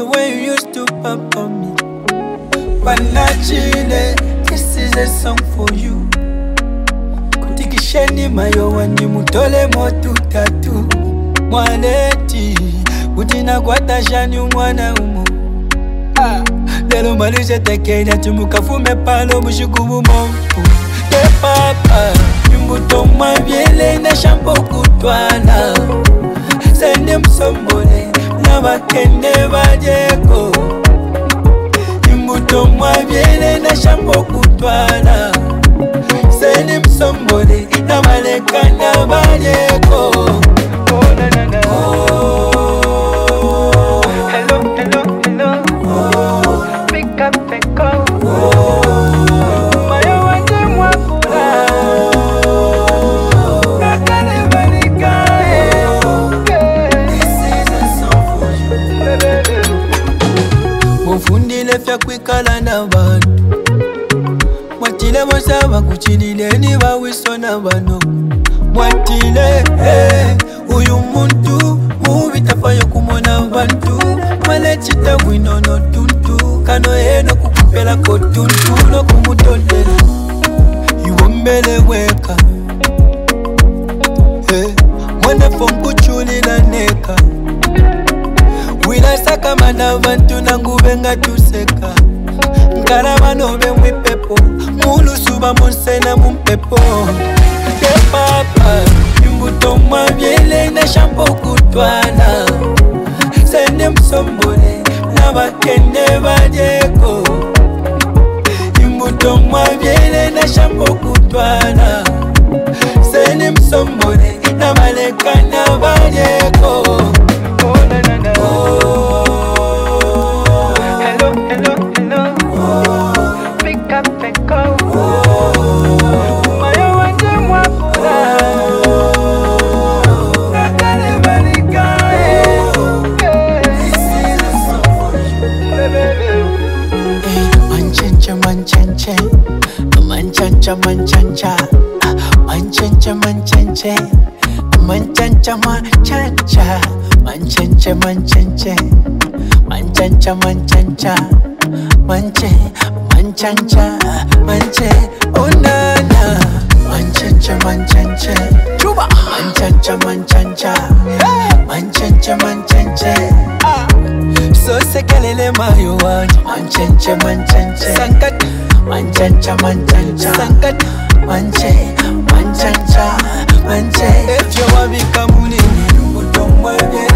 the way you used to pamper me. Panachile, this is a song for you. Kutikisheni mayowani mutole motu tatu. Mwaneti, utina kwa tashani umwana umu. Lelo malishe tekenya tumukafume palo mushukubu mongu. Te papa, imbuto mwabiele na shampo kutwana. Sende msombole na bakende bajeko. Imbuto mwabiele na shampo kutwana. Sende msombole na maleka na bajeko. Oh na na na. Oh, hello, hello, hello. Oh, pick up and go. Oh, mayo wanje mwakula. Nakale balika. This is a song for you. Mufundile fya kwikala na bantu. Mwatile mosaba kuchilile ni bawiso na bano. Mwatile, uyu muntu mubitafayo kumona bantu. Malechita winono tuntu kano eno kukupela kotuntu no kumutondela iwombele weka mwana fonku chulila neka wila saka mana bantu nangubenga tuseka nkaraba nobe mwipepo mulusuba monsena mumpepo te papa imbuto mwabiele na shampo kutwana sende msombole na bakende bajeko imbuto mwabiele na shampo kutwana sende msombole na maleka na bajeko. Oh na na na. Oh, hello, hello, hello. Oh, pick up and go. Oh, mayo wanje mwakula. Nakale balika. Manchancha, manchancha, manchancha, manchancha, manchancha, manchancha, manchancha, manchancha, manchancha, manchancha, manchancha, manchancha, manche, manchancha, manche, oh nana, manchancha, manchancha, chuba, manchancha, manchancha, manchancha, manchancha. So sekelele mayo wanje manchancha manchancha sankat manchancha manchancha sankat manche manchancha manche efyo wabika mulini utomwege